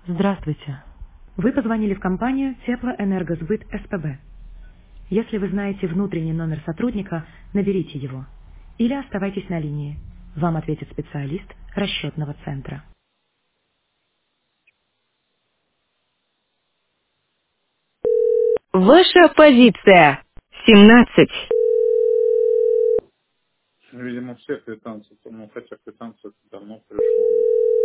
Здравствуйте. Вы позвонили в компанию Теплоэнергосбыт СПБ. Если вы знаете внутренний номер сотрудника, наберите его. Или оставайтесь на линии. Вам ответит специалист расчетного центра. Ваша позиция 17. Видимо, все квитанции, ну, хотя квитанция давно пришла.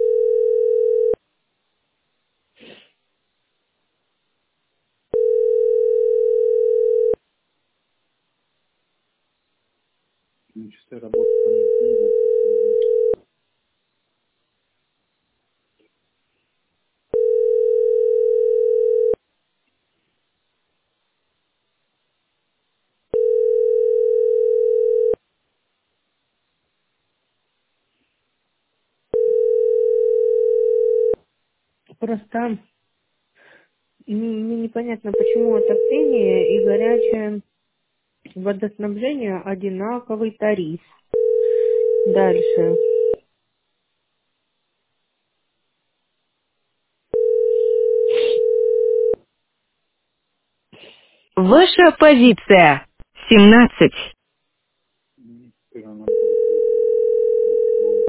Часы работы там не написано. Просто мне непонятно, почему отопление и горячее водоснабжение одинаковый тариф. Дальше. Ваша позиция 17. Теперь она будет ничего.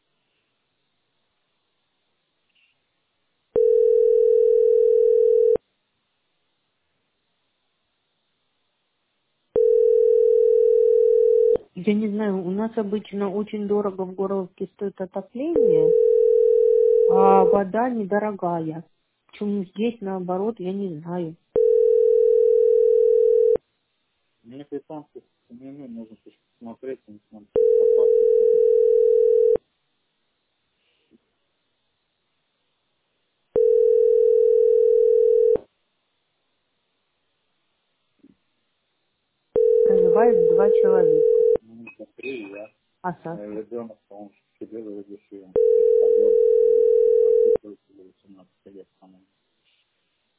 Я не знаю, у нас обычно очень дорого в Горловке стоит отопление, а вода недорогая. Почему здесь наоборот, я не знаю. Мне квитанции сохранены, можно посмотреть, не смотреть, опасность. Проживает 2 человека. Ну, смотри, я. А Саша? Ребенок, он себе разрешил. Пойдет, прописывается до 18 лет, по-моему.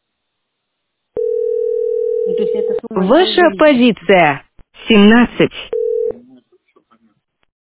Ну, то есть эта сумма еще Ваша увеличится. позиция 17.